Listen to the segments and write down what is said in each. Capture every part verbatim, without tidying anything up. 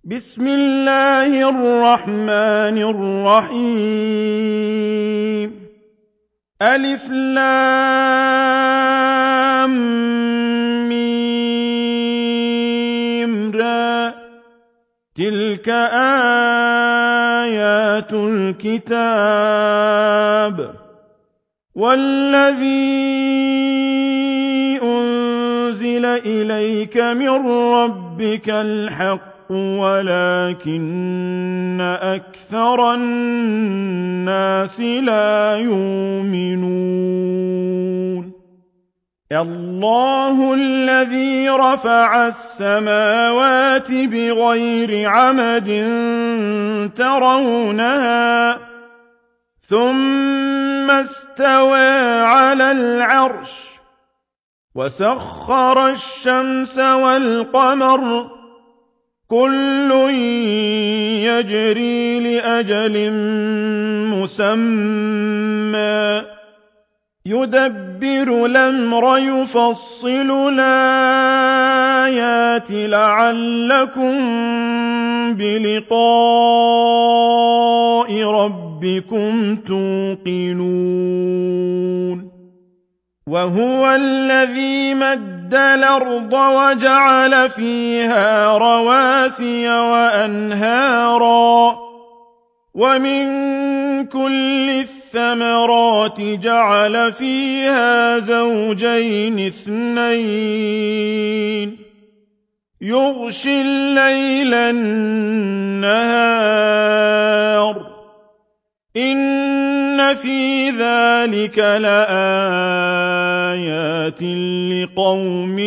بسم الله الرحمن الرحيم ألف لام ميم را تلك آيات الكتاب والذي أنزل إليك من ربك الحق ولكن أكثر الناس لا يؤمنون الله الذي رفع السماوات بغير عمد ترونها ثم استوى على العرش وسخر الشمس والقمر كل يجري لأجل مسمى يدبر الأمر يفصل الآيات لعلكم بلقاء ربكم توقنون وهو الذي مد الأرض وجعل فيها رواسي وأنهارا ومن كل الثمرات جعل فيها زوجين اثنين يغشي الليل النهار إن في ذلك لآيات لقوم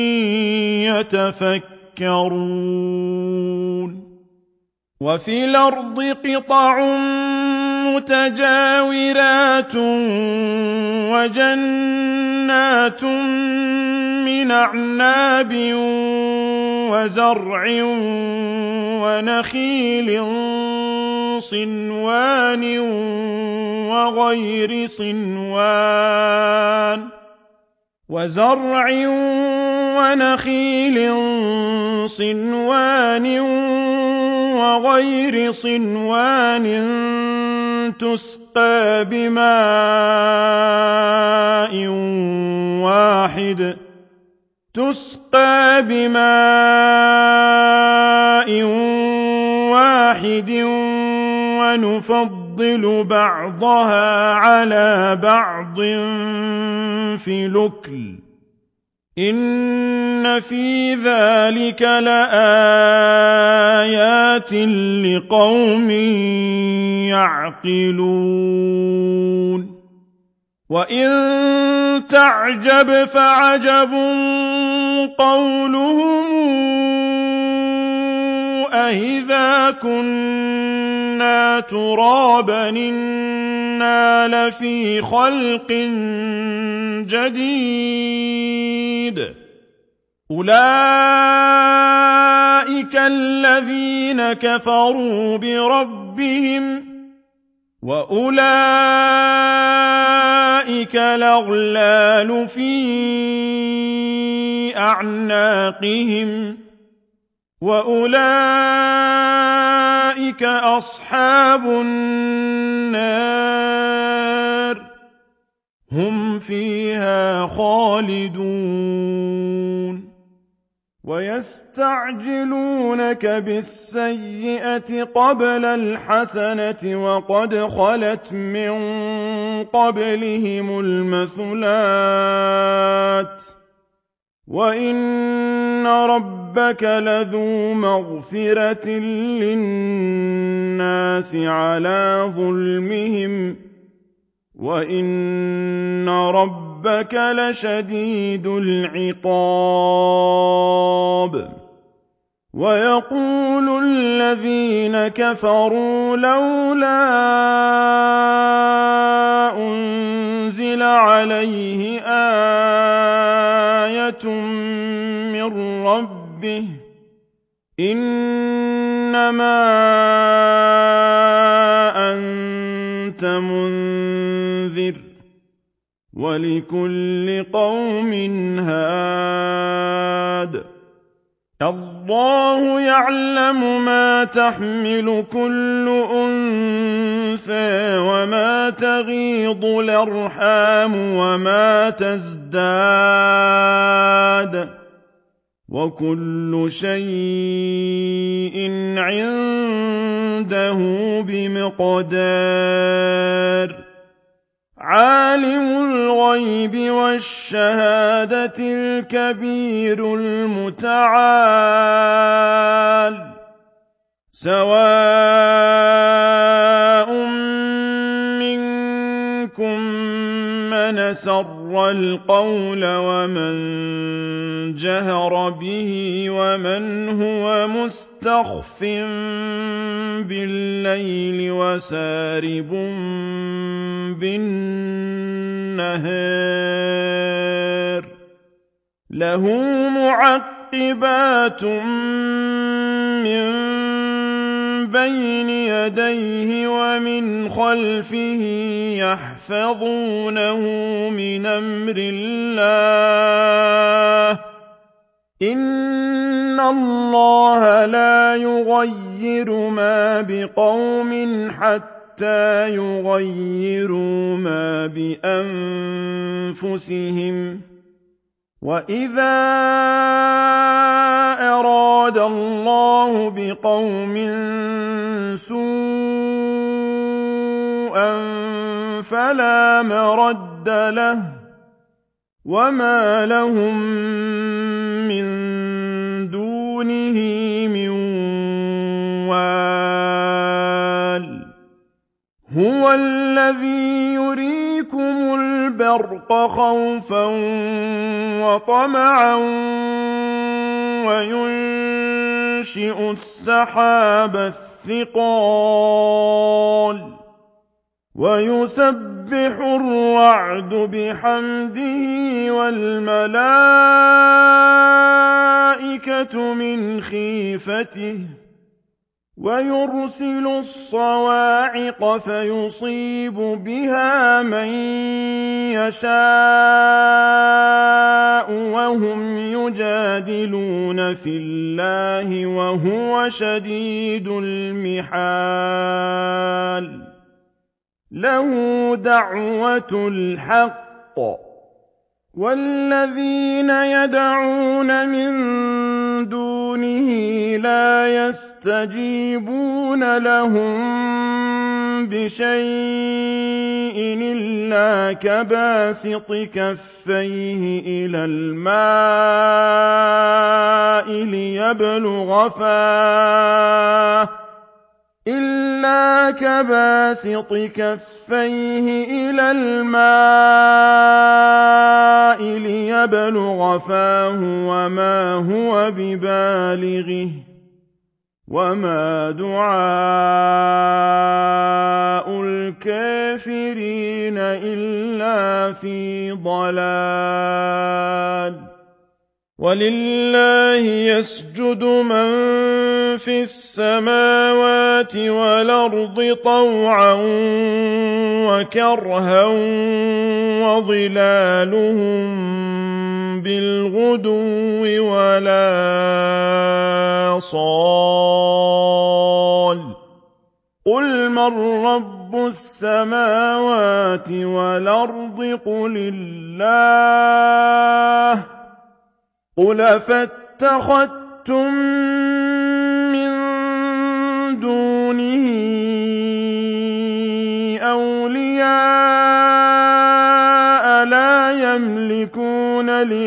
يتفكرون وفي الأرض قطع متجاورات وجنات من أعناب وزرع ونخيل صنوان وغير صنوان وزرع ونخيل صنوان وغير صنوان تسقى بماء واحد تسقى بماء واحد ونفضل بعضها على بعض في الأكل إن في ذلك لآيات لقوم يعقلون وإن تعجب فعجب قولهم أإذا كنا ترابا إنا لفي خلق جديد أولئك الذين كفروا بربهم وأولئك الأغلال في أعناقهم وأولئك أصحاب النار هم فيها خالدون ويستعجلونك بالسيئة قبل الحسنة وقد خلت من قبلهم المثلات وإن ربك لذو مغفرة للناس على ظلمهم وإن ربك لشديد العقاب ويقول الذين كفروا لولا أنزل عليه آية من ربه إنما أنت منذر ولكل قوم هاد الله يعلم ما تحمل كل أنثى وما تغيض الأرحام وما تزداد وكل شيء عنده بمقدار عالم الغيب والشهادة الكبير المتعال سواء منكم من أسر القول ومن جهر به ومن هو مستخف بالليل وسارب بالنهار له معقبات من بين يديه ومن خلفه يحفظونه من أمر الله إن الله لا يغير ما بقوم حتى يغيروا ما بأنفسهم وإذا أراد الله بقوم سوءا فلا مرد له وما لهم من دونه من وال هو الذي يريكم البرق خوفا وطمعا وينشئ السحاب الثقال ويسبح الرعد بحمده والملائكة من خيفته ويرسل الصواعق فيصيب بها من يشاء وهم يجادلون في الله وهو شديد المحال له دعوة الحق والذين يدعون من دونه لا يستجيبون لهم بشيء إلا كباسط كفيه إلى الماء ليبلغ فاه إلا كباسط كفيه إلى الماء ليبلغ فاه وما هو ببالغه وما دعاء الكافرين إلا في ضلال ولله يسجد من في السماوات والأرض طوعا وكرها وظلالهم بالغدو ولا صال قل من رب السماوات والأرض قل الله قل فاتخذتم من دونه أولياء لا يملكون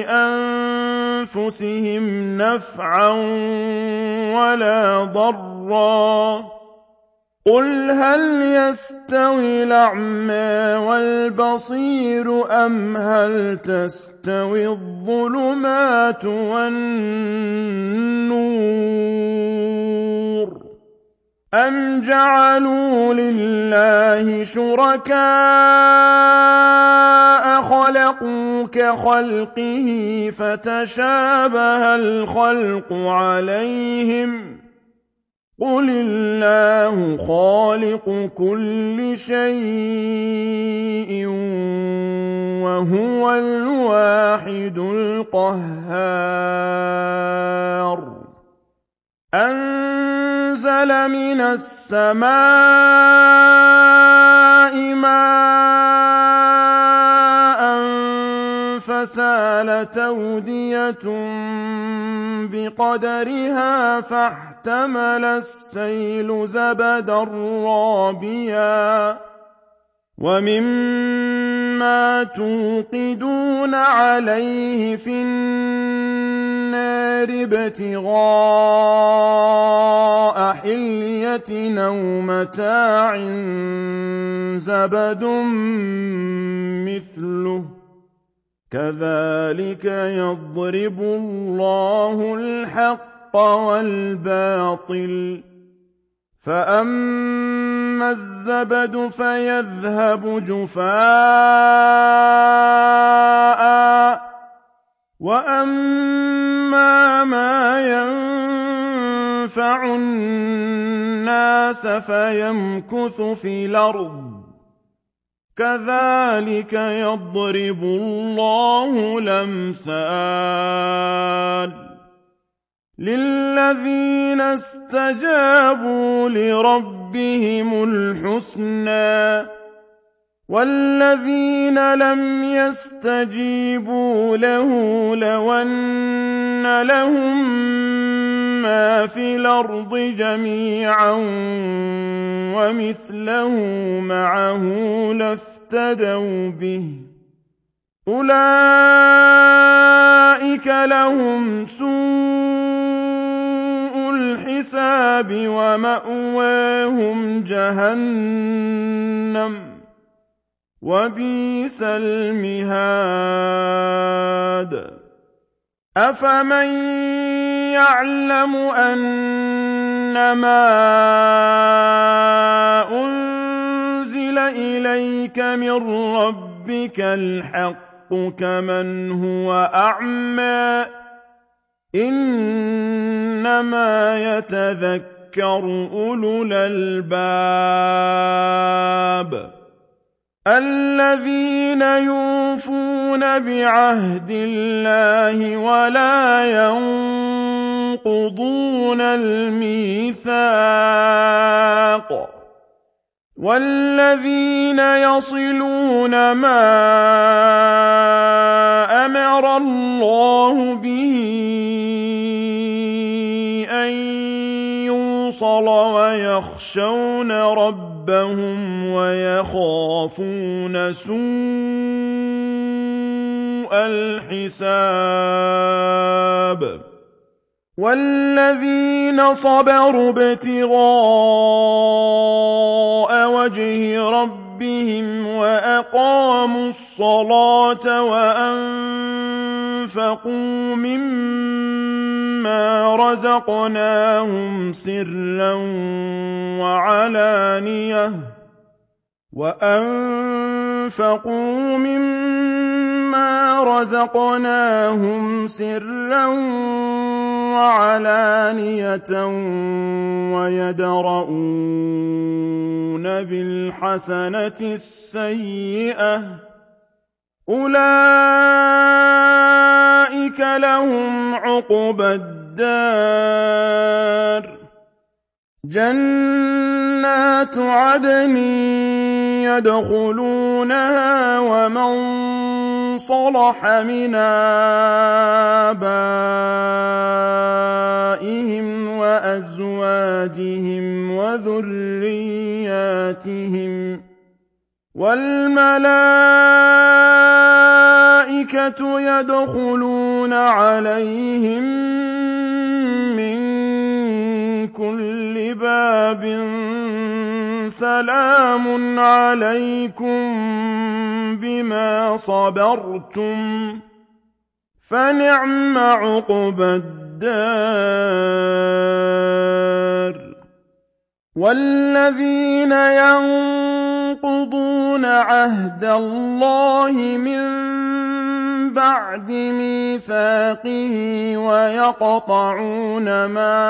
لأنفسهم نفعا ولا ضرا قل هل يستوي الأعمى والبصير أم هل تستوي الظلمات والنور أم جعلوا لله شركاء خلقوا كخلقه فتشابه الخلق عليهم قل الله خالق كل شيء وهو الواحد القهار أنزل من السماء ماء فسالت أودية بقدرها فاحتمل السيل زبدا رابيا ومما توقدون عليه في النار ابتغاء حلية أو متاع زبد مثله كذلك يضرب الله الحق والباطل فأما الزبد فيذهب جفاء وأما ما ينفع الناس فيمكث في الأرض كذلك يضرب الله الأمثال للذين استجابوا لربهم الحسنى والذين لم يستجيبوا له لو أن لهم ما في الأرض جميعا ومثله معه لافتدوا به أولئك لهم سوء الحساب ومأواهم جهنم وبئس المهاد أفمن يعلم أنما أنزل إليك من ربك الحق كمن هو أعمى إنما يتذكر أولو الألباب الذين يوفون بعهد الله ولا ينقضون الميثاق والذين يصلون ما أمر الله به أن يوصل ويخشون ربهم ويخافون سوء الحساب والذين صبروا ابتغاء وجه ربهم وأقاموا الصلاة وأنفقوا مما رزقناهم سرا وعلانية وأنفقوا مما رزقناهم سرا وعلانية ويدرؤون بالحسنة السيئة أولئك لهم عقبى الدار جنات عدن يدخلونها ومن صلح من آبائهم وأزواجهم وذرياتهم والملائكة يدخلون عليهم من كل باب سلام عليكم بما صبرتم فنعم عقبى الدار والذين ينقضون عهد الله من بعد ميثاقه ويقطعون ما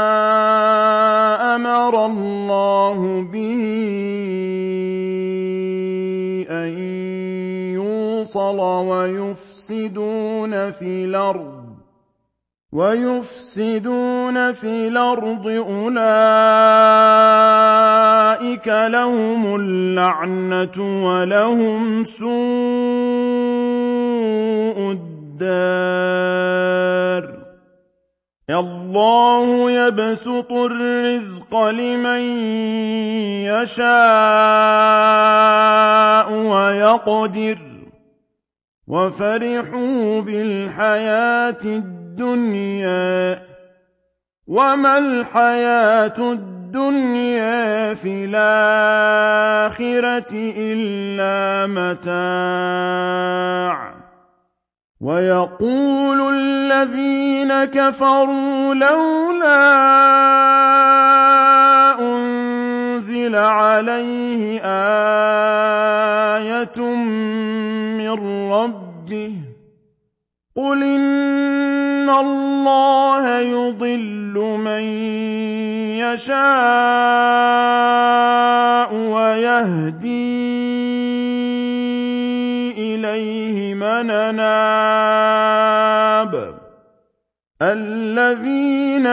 أمر الله به أن يوصل ويفسدون في الأرض ويفسدون في الأرض أولئك لهم اللعنة ولهم سوء الدار الله يبسط الرزق لمن يشاء ويقدر وفرحوا بالحياة الدنيا وما الحياة الدنيا في الآخرة إلا متاع ويقول الذين كفروا لولا أنزل عليه آية من ربه قل إن الله يضل من يشاء ويهدي إليه من أناب الذين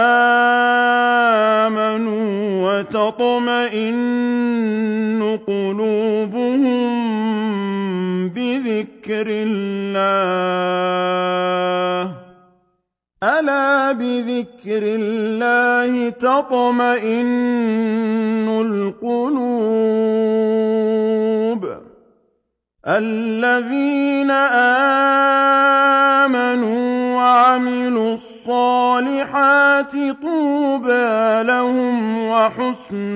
آمنوا وتطمئن قلوبهم بذكر الله ألا بذكر الله تطمئن القلوب الذين آمنوا وعملوا الصالحات طوبى لهم وحسن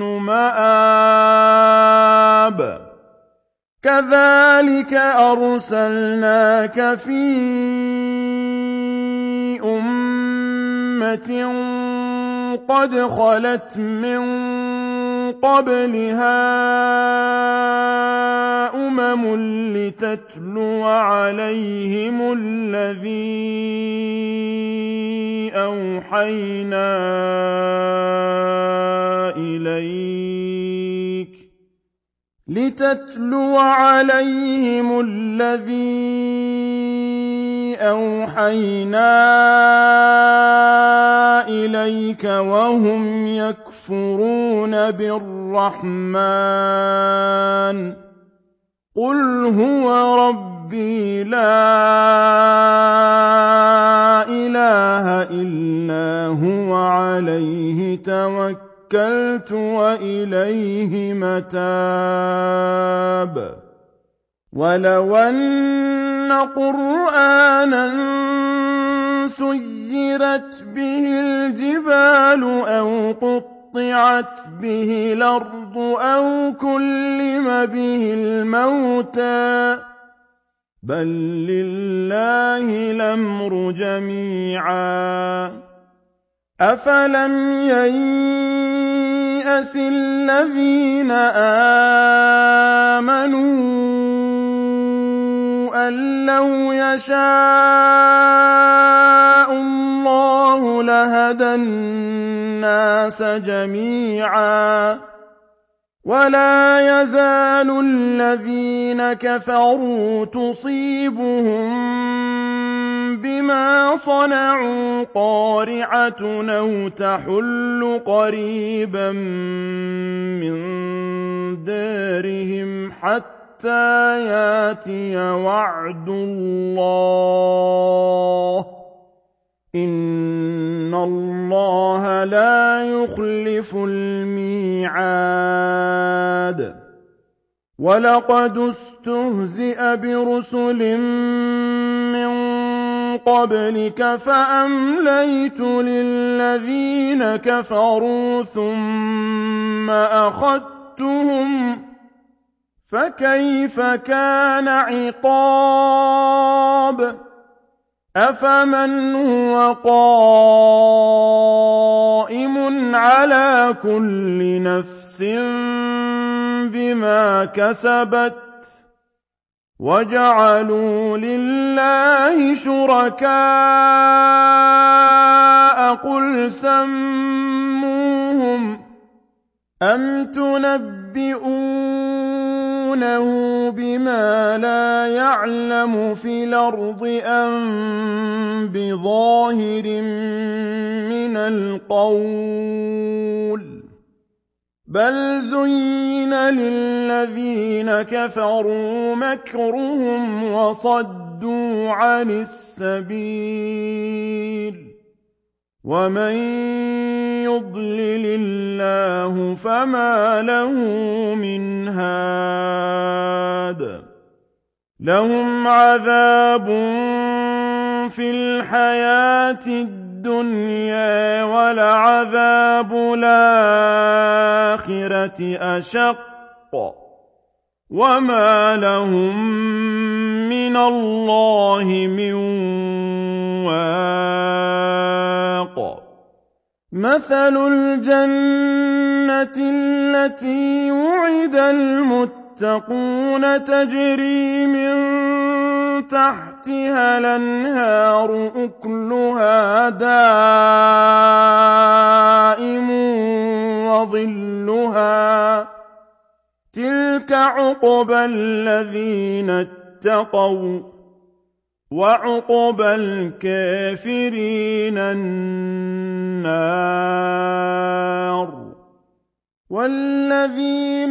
مآب كذلك أرسلناك في أمة قد خلت من قبلها أمم لتتلو عليهم الذي أوحينا إليك لتتلو عليهم الذي أوحينا إليك وهم يكفرون بالرحمن قل هو ربي لا إله إلا هو عليه توكلت وإليه متاب ولو أن قرآنا سيرت به الجبال أو قطعت به الأرض أو كلم به الموتى بل لله الأمر جميعا أفلم ييأس الذين آمنوا أن لو يشاء الله لهدى الناس جميعا ولا يزال الذين كفروا تصيبهم بما صنعوا قارعة أو تحل قريبا من دارهم حتى حتى ياتي وعد الله إن الله لا يخلف الميعاد ولقد استهزئ برسل من قبلك فأمليت للذين كفروا ثم أخذتهم فكيف كان عقاب أفمن هو قائم على كل نفس بما كسبت وجعلوا لله شركاء قل سموهم أم تنبئون أتنبئونه بما لا يعلم في الأرض أم بظاهر من القول بل زين للذين كفروا مكرهم وصدوا عن السبيل ومن يضلل الله فما له من هاد لهم عذاب في الحياة الدنيا ولعذاب الآخرة أشق وما لهم من الله من واق مثل الجنة التي وعد المتقون تجري من تحتها الأنهار أكلها دائم وظلها تلك عقبى الذين اتقوا وعقبى الكافرين النار والذين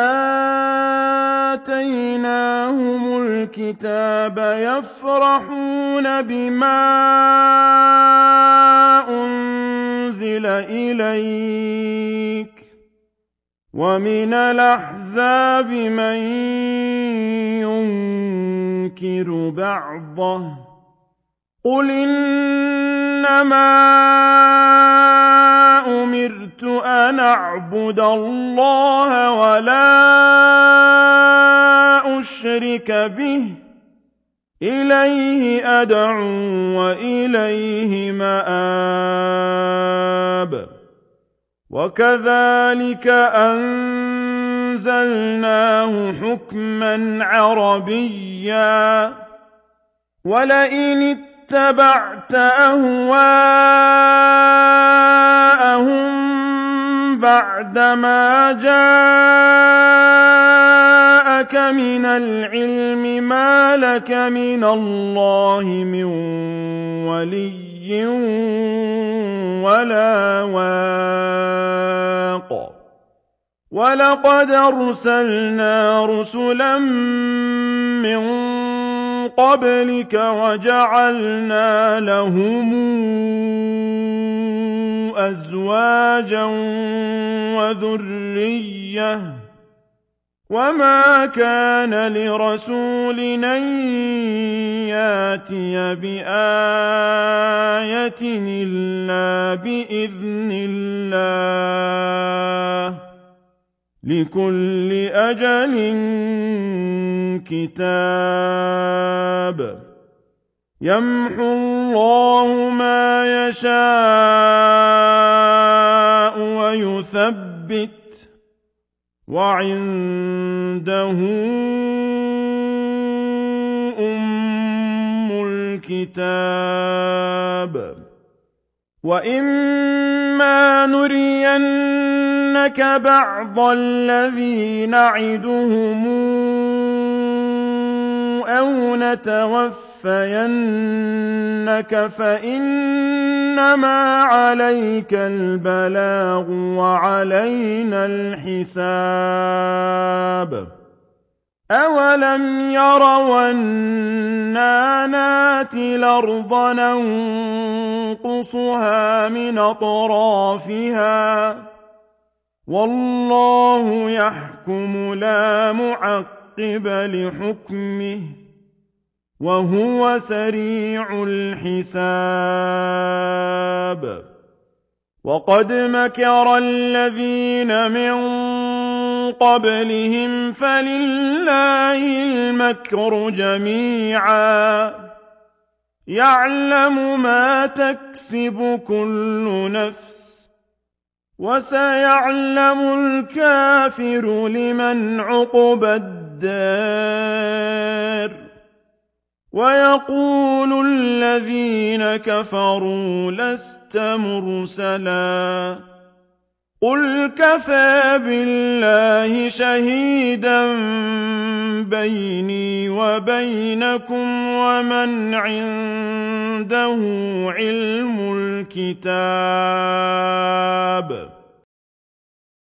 آتيناهم الكتاب يفرحون بما أنزل إليك ومن الأحزاب من ينكر بعضه قل إنما أمرت أن أعبد الله ولا أشرك به إليه أدعو وإليه مآب وكذلك أنزلناه حكما عربيا ولئن اتبعت أهواءهم بعدما جاءك من العلم ما لك من الله من ولي ولا واق ولقد أرسلنا رسلا من قبلك وجعلنا لهم أزواجا وذرية وما كان لرسول أن ياتي بآية إلا بإذن الله لكل أجل كتاب يمحو الله ما يشاء ويثبت وعنده أم الكتاب وإما نرينك بعض الذي نعدهم أو نتوفينك فإنما عليك البلاغ وعلينا الحساب أولم يروا أنا ناتي الأرض ننقصها من أطرافها والله يحكم لا معقب لحكمه وهو سريع الحساب وقد مكر الذين من قبلهم فلله المكر جميعا يعلم ما تكسب كل نفس وسيعلم الكافر لمن عقبى الدار ويقول الذين كفروا لست مرسلا قُلْ كَفَىٰ بِاللَّهِ شَهِيدًا بَيْنِي وَبَيْنَكُمْ وَمَنْ عِندَهُ عِلْمُ الْكِتَابِ